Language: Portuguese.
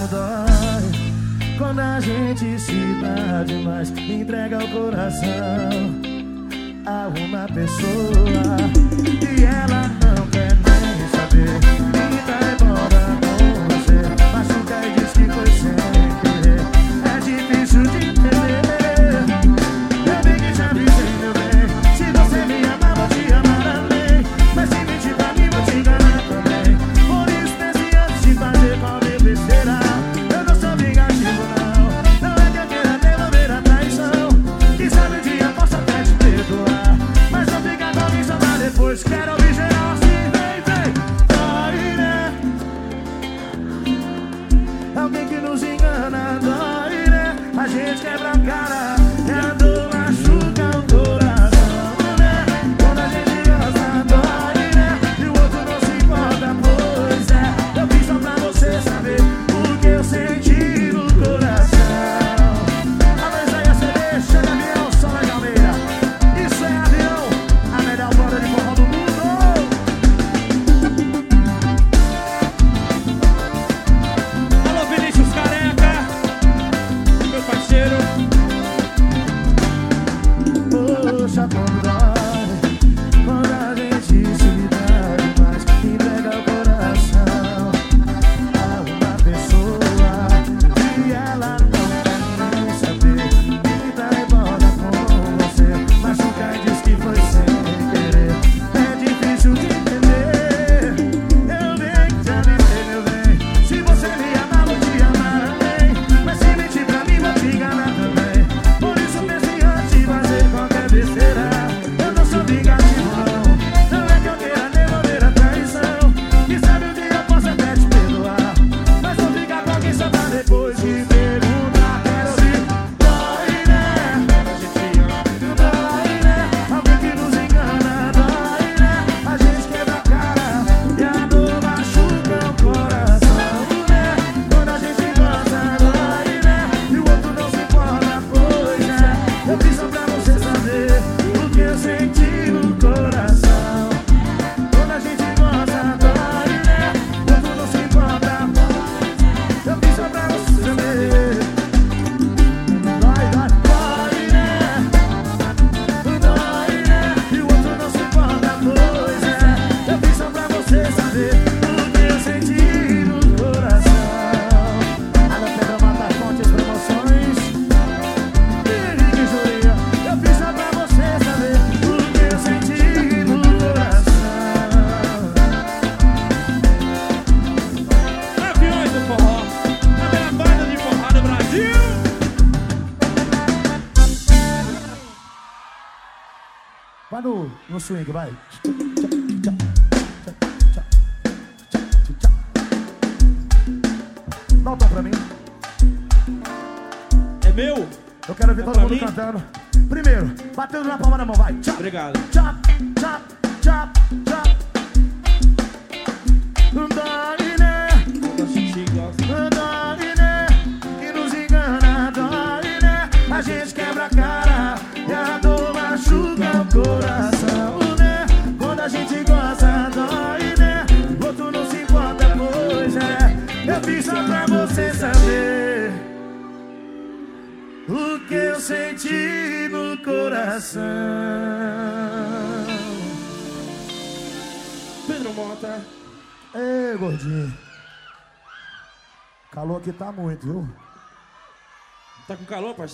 como dói quando a gente se dá demais, entrega o coração a uma pessoa e ela não quer nem saber. E tá embora com você, machuca e diz que foi sem querer. É difícil de entender. Eu bem que já avisei, meu bem. Se você me amar, vou te amar além. Mas se mentir pra mim, vou te enganar também. Por isso pense antes de fazer qualquer besteira. Eu não sou vingativo, não. Não é que eu queira devolver a traição. Quem sabe um dia posso até te perdoar, mas não fica com alguém só pra depois. Quero ouvir geral assim, vem, vem. Dói, né? Alguém que nos engana, dói, né? A gente quebra a cara e a dor machuca o coração, né? Quando a gente gosta, dói, né? E o outro não se importa, pois é. Eu fiz só pra você saber o que eu senti no coração. A luz aí, a CD, chega avião, só na Almeida. Isso é Avião, a melhor banda de forró do mundo. Alô, Vinícius Careca, meu parceiro. Poxa, como dói quando a gente se dá demais, entrega o coração a uma pessoa e ela não quer nem saber. E tá embora com você, machuca e diz que foi sem querer. É difícil de entender. Eu bem que já avisei, meu bem. Se você me amar, vou te amar além. Mas se mentir pra mim, vou te enganar também. Por isso pense antes de fazer qualquer besteira. Eu não sou vingativo, não. Não é que eu queira devolver a traição. Quem sabe um dia eu posso até te perdoar, mas não ficar com alguém só pra depois te perguntar. Quero ouvir. Dói, né? Dói, né? Alguém que nos engana, dói, né? A gente quebra a cara e a dor machuca o coração, né? Quando a gente gosta, dói, né? E o outro não se importa, pois é. Eu fiz só pra você saber o que eu senti no coração. Quando a gente gosta, dói, né? O outro não se importa, eu fiz só pra você saber. Dói, dói, dói, né? Dói, né? E o outro não se importa, pois é. Eu fiz só pra você saber o que eu senti no coração. Alô, Pedro Mata Fontes Promoções. Henrique Julia, eu fiz só pra você saber o que eu senti no coração. Aviões do forró, a melhor banda de forró do Brasil. Vai no swing, vai. Dá um tom pra mim. É meu? Eu quero ver Dá todo pra mundo mim? cantando. Primeiro, batendo na palma da mão, vai. Tchau. Obrigado. Chop, chop, chop, chop. Dói, né? Quando a gente gosta. Dói, né? Que nos engana, dói, né? A gente quebra a cara e a dor machuca o coração, né? Quando a gente gosta, dói, né? O outro não se importa, pois é. Eu fiz só pra você saber o que eu senti no coração. Pedro Mota. Ei, gordinho. Calor aqui tá muito, viu? Tá com calor, parceiro?